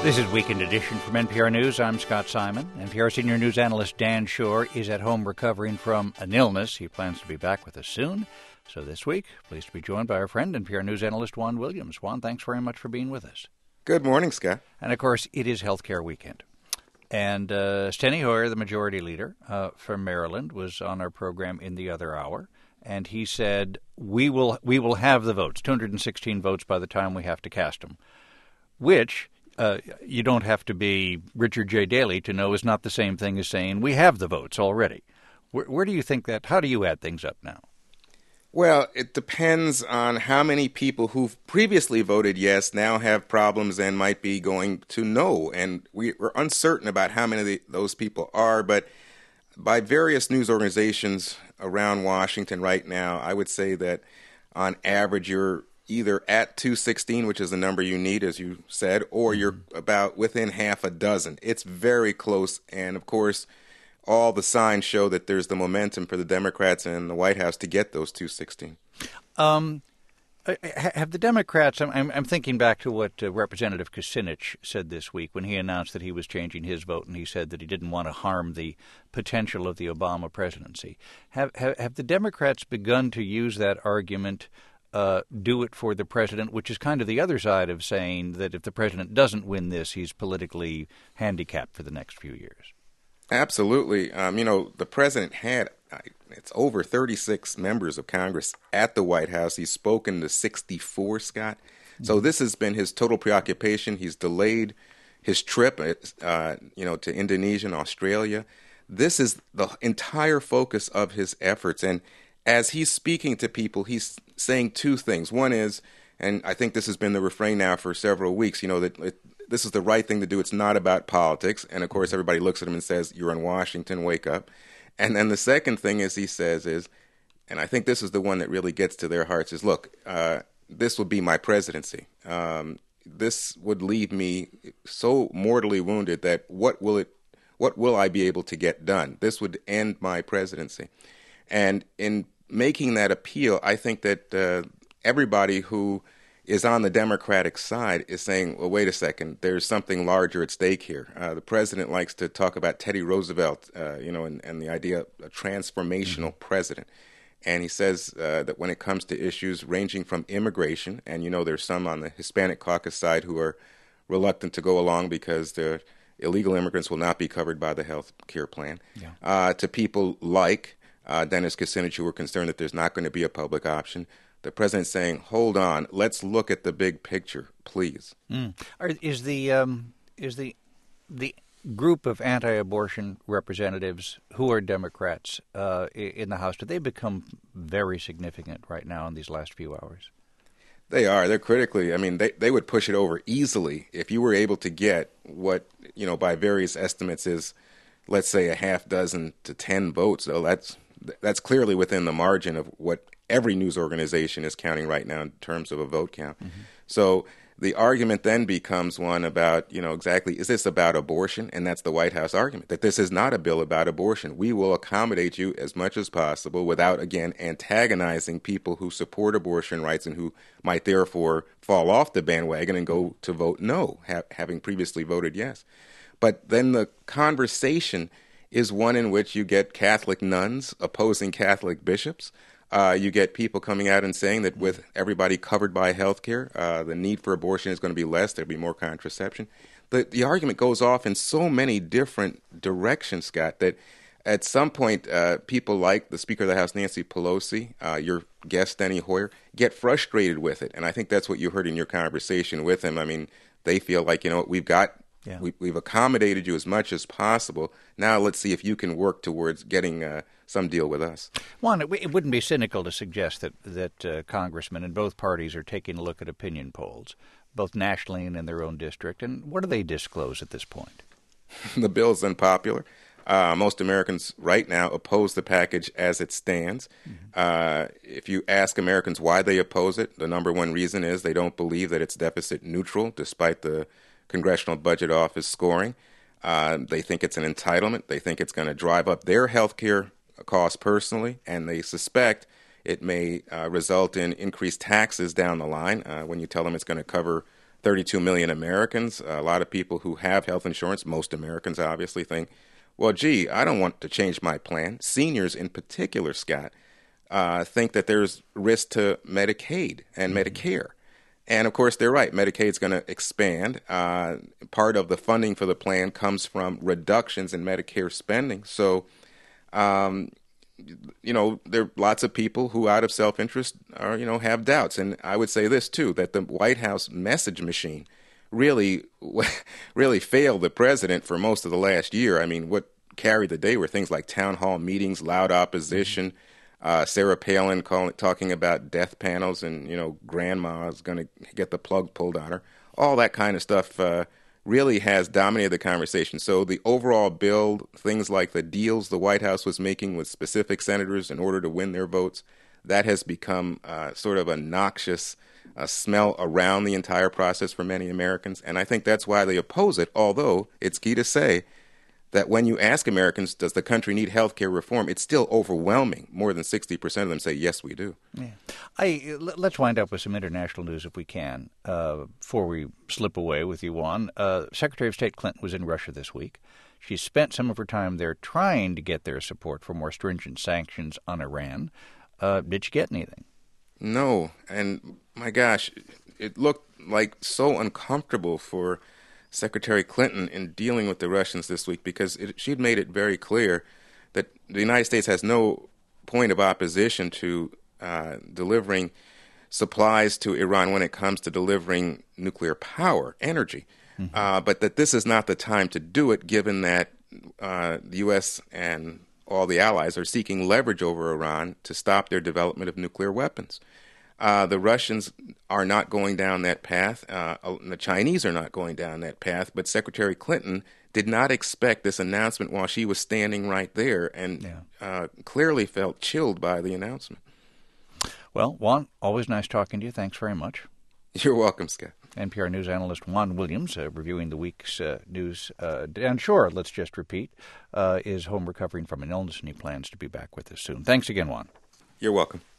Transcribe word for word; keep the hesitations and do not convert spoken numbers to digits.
This is Weekend Edition from N P R News. I'm Scott Simon. N P R senior news analyst Dan Shore is at home recovering from an illness. He plans to be back with us soon. So this week, pleased to be joined by our friend, N P R News analyst Juan Williams. Juan, thanks very much for being with us. Good morning, Scott. And, of course, it is Healthcare Weekend. And uh, Steny Hoyer, the majority leader uh, from Maryland, was on our program in the other hour. And he said, we will we will have the votes, two hundred sixteen votes by the time we have to cast them, which... Uh, you don't have to be Richard J. Daley to know is not the same thing as saying we have the votes already. Where, where do you think that, how do you add things up now? Well, it depends on how many people who've previously voted yes now have problems and might be going to no. And we, we're uncertain about how many of the, those people are, but by various news organizations around Washington right now, I would say that on average you're either at two sixteen, which is the number you need, as you said, or you're about within half a dozen. It's very close. And, of course, all the signs show that there's the momentum for the Democrats in the White House to get those two sixteen. Um, have the Democrats, I'm, I'm thinking back to what uh, Representative Kucinich said this week when he announced that he was changing his vote, and he said that he didn't want to harm the potential of the Obama presidency. Have, have, have the Democrats begun to use that argument Uh, do it for the president, which is kind of the other side of saying that if the president doesn't win this, he's politically handicapped for the next few years? Absolutely. Um, you know, the president had, it's over thirty-six members of Congress at the White House. He's spoken to sixty-four, Scott. Mm-hmm. So this has been his total preoccupation. He's delayed his trip, uh, you know, to Indonesia and Australia. This is the entire focus of his efforts. And as he's speaking to people, he's saying two things. One is, and I think this has been the refrain now for several weeks, you know, that it, this is the right thing to do. It's not about politics. And, of course, everybody looks at him and says, you're in Washington, wake up. And then the second thing is he says is, and I think this is the one that really gets to their hearts, is, look, uh, this will be my presidency. Um, this would leave me so mortally wounded that what will it, what will I be able to get done? This would end my presidency. And in making that appeal, I think that uh, everybody who is on the Democratic side is saying, well, wait a second, there's something larger at stake here. Uh, the president likes to talk about Teddy Roosevelt, uh, you know, and, and the idea of a transformational mm-hmm. president. And he says uh, that when it comes to issues ranging from immigration, and, you know, there's some on the Hispanic caucus side who are reluctant to go along because the illegal immigrants will not be covered by the health care plan, yeah. uh, to people like Uh, Dennis Kucinich, who were concerned that there's not going to be a public option. The president's saying, hold on, let's look at the big picture, please. Mm. Are, is the um, is the the group of anti-abortion representatives who are Democrats uh, in the House, do they become very significant right now in these last few hours? They are. They're critically. I mean, they, they would push it over easily if you were able to get what, you know, by various estimates is, let's say, a half dozen to ten votes. So that's That's clearly within the margin of what every news organization is counting right now in terms of a vote count. Mm-hmm. So the argument then becomes one about, you know, exactly, is this about abortion? And that's the White House argument, that this is not a bill about abortion. We will accommodate you as much as possible without, again, antagonizing people who support abortion rights and who might therefore fall off the bandwagon and go to vote no, ha- having previously voted yes. But then the conversation is one in which you get Catholic nuns opposing Catholic bishops. Uh, you get people coming out and saying that with everybody covered by health care, uh, the need for abortion is going to be less, there'll be more contraception. The, the argument goes off in so many different directions, Scott, that at some point uh, people like the Speaker of the House, Nancy Pelosi, uh, your guest, Steny Hoyer, get frustrated with it. And I think that's what you heard in your conversation with him. I mean, they feel like, you know, we've got Yeah. We, we've accommodated you as much as possible. Now let's see if you can work towards getting uh, some deal with us. Juan, it, it wouldn't be cynical to suggest that, that uh, congressmen in both parties are taking a look at opinion polls, both nationally and in their own district. And what do they disclose at this point? The bill's unpopular. Uh, most Americans right now oppose the package as it stands. Mm-hmm. Uh, if you ask Americans why they oppose it, the number one reason is they don't believe that it's deficit neutral, despite the Congressional Budget Office scoring. Uh, they think it's an entitlement. They think it's going to drive up their health care costs personally, and they suspect it may uh, result in increased taxes down the line uh, when you tell them it's going to cover thirty-two million Americans. A lot of people who have health insurance, most Americans obviously think, well, gee, I don't want to change my plan. Seniors in particular, Scott, uh, think that there's risk to Medicaid and mm-hmm. Medicare. And, of course, they're right. Medicaid's going to expand. Uh, part of the funding for the plan comes from reductions in Medicare spending. So, um, you know, there are lots of people who, out of self-interest, are, you know, have doubts. And I would say this, too, that the White House message machine really, really failed the president for most of the last year. I mean, what carried the day were things like town hall meetings, loud opposition, mm-hmm. Uh, Sarah Palin calling, talking about death panels and, you know, grandma's going to get the plug pulled on her. All that kind of stuff uh, really has dominated the conversation. So the overall bill, things like the deals the White House was making with specific senators in order to win their votes, that has become uh, sort of a noxious uh, smell around the entire process for many Americans. And I think that's why they oppose it, although it's key to say that when you ask Americans, does the country need health care reform, it's still overwhelming. More than sixty percent of them say, yes, we do. Yeah. I, let's wind up with some international news if we can, uh, before we slip away with you, Juan. Uh, Secretary of State Clinton was in Russia this week. She spent some of her time there trying to get their support for more stringent sanctions on Iran. Uh, did she get anything? No. And, my gosh, it looked like so uncomfortable for Secretary Clinton in dealing with the Russians this week, because it, she'd made it very clear that the United States has no point of opposition to uh, delivering supplies to Iran when it comes to delivering nuclear power, energy, mm-hmm. uh, but that this is not the time to do it, given that uh, the U S and all the allies are seeking leverage over Iran to stop their development of nuclear weapons. Uh, the Russians are not going down that path. Uh, the Chinese are not going down that path. But Secretary Clinton did not expect this announcement while she was standing right there, and yeah. uh, clearly felt chilled by the announcement. Well, Juan, always nice talking to you. Thanks very much. You're welcome, Scott. N P R News analyst Juan Williams, uh, reviewing the week's uh, news. Uh, Dan Shore, let's just repeat, uh, is home recovering from an illness, and he plans to be back with us soon. Thanks again, Juan. You're welcome.